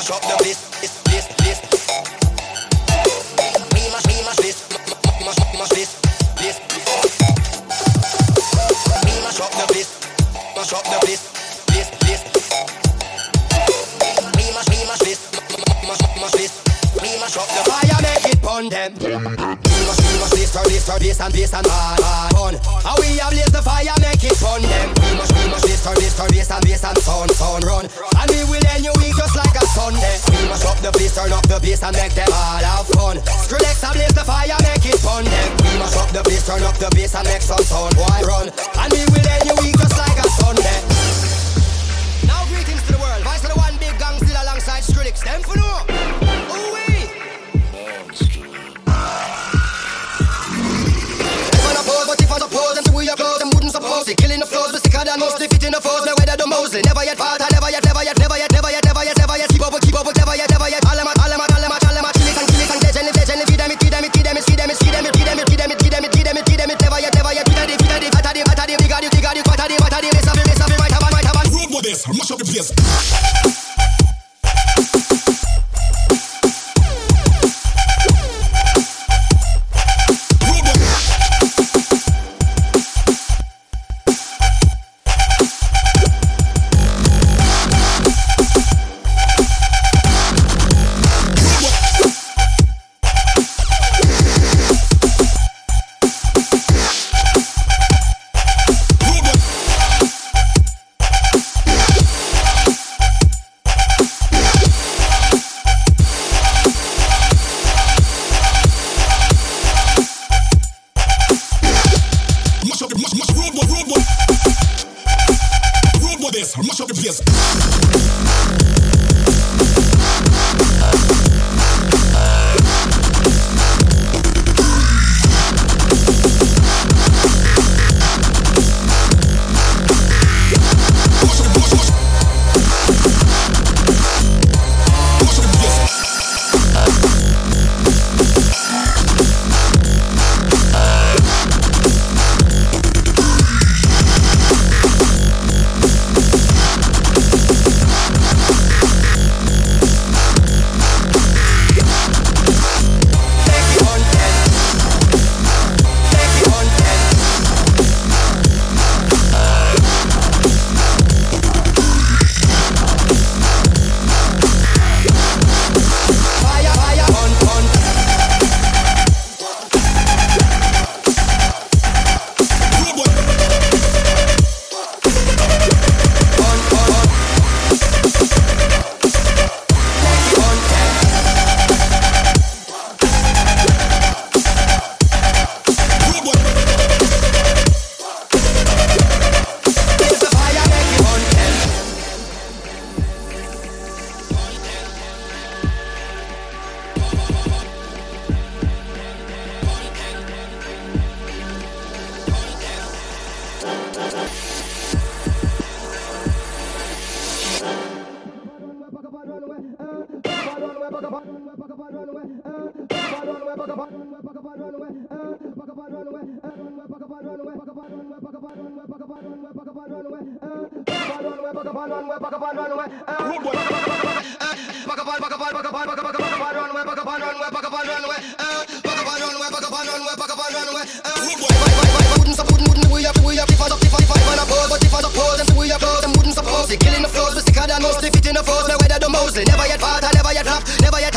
mash up the place. We mash this. We mash this. We mash up the place. Mash up the place. We mash this. Mash this. We mash up the fire, make it pun them. We mash this, turn this and on. How we have lit the fire, make it pun them. We mash this, turn this and sound run. And we will end your week just like a Sunday. We mash up the place, turn up the bass and make them all have fun. Skrillex have lit the fire, make it pun them. We mash up the place, turn up the bass and make some sound, boy run. And we will end your week just like a Sunday. Now greetings to the world. Vice of the one big gang still alongside Skrillex. Them for no. Killing the flows, but sicker than mostly fitting the foes. No weather the Mosley. Never yet fall, never yet. Keep up, never yet. All them, kill it and dead, feed them, never yet. Road with this, mash up the place. Mash up the place. Killing the flows, but sicker than mostly fitting the foes. No weather the Mosley. Never yet fall, never yet flop, never yet